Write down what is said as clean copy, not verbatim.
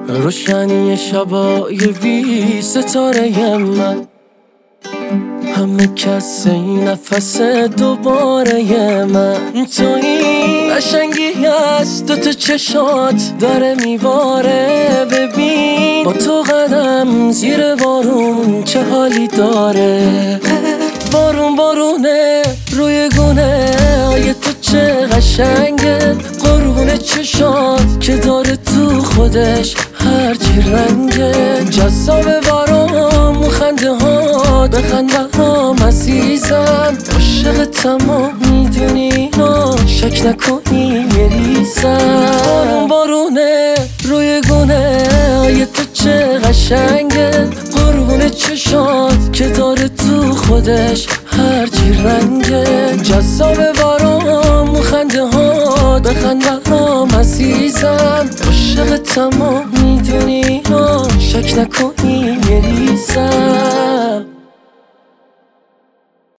روشنی شبای بی ستاره من، همه کس این نفس دوباره من. تویی قشنگی از دوتا چشات داره میباره. ببین با تو قدم زیر بارون چه حالی داره. بارون بارونه روی گونه های تو چه قشنگه. قربون چشات که داره تو خودش هرچی رنگه. جذاب برام خنده ها بخند برام عزیزم. عاشقتم و میدونی شک نکنی میریزم. بارون بارونه روی گونه های تو چه قشنگه. قربون چشات که داره تو خودش هرچی رنگه. جذاب برام خنده ها بخند برام عزیزم. عاشقتم و میدونی شک نکنی میریزم.